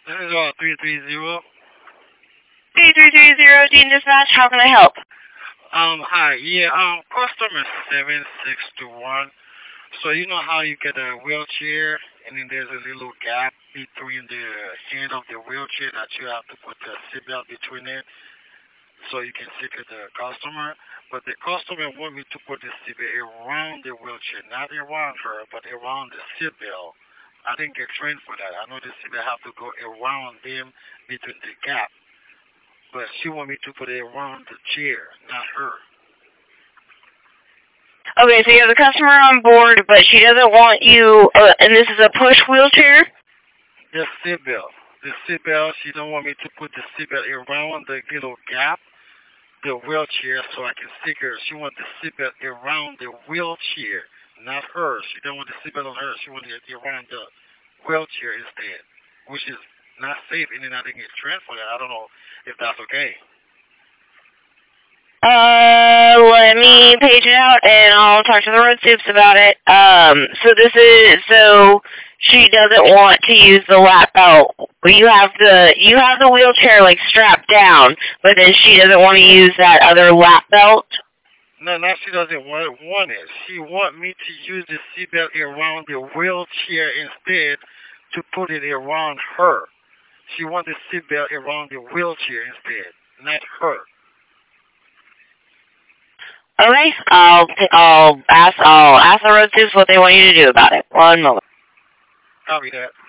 This is 330. 3330 Dean Dispatch, how can I help? Hi. Yeah, customer 7621. So you know how you get a wheelchair and then there's a little gap between the hand of the wheelchair that you have to put the seatbelt between it so you can sit with the customer. But the customer want me to put the seatbelt around the wheelchair, not around her, but around the seatbelt. I didn't get trained for that. I know the seatbelt have to go around them between the gap. But she want me to put it around the chair, not her. Okay, so you have the customer on board, but she doesn't want you, and this is a push wheelchair? The seatbelt. The seatbelt, she don't want me to put the seatbelt around the little gap, the wheelchair, so I can stick her. She want the seatbelt around the wheelchair, not her. She don't want the seatbelt on her. She want it around the wheelchair instead, which is not safe, and then I didn't get trained for that. I don't know if that's okay. Let me page it out and I'll talk to the road soups about it. So she doesn't want to use the lap belt. You have the wheelchair like strapped down, but then she doesn't want to use that other lap belt. No, now she doesn't want it. She want me to use the seatbelt around the wheelchair instead to put it around her. She want the seatbelt around the wheelchair instead, not her. Okay, I'll ask the road soups what they want you to do about it. One moment. Copy that.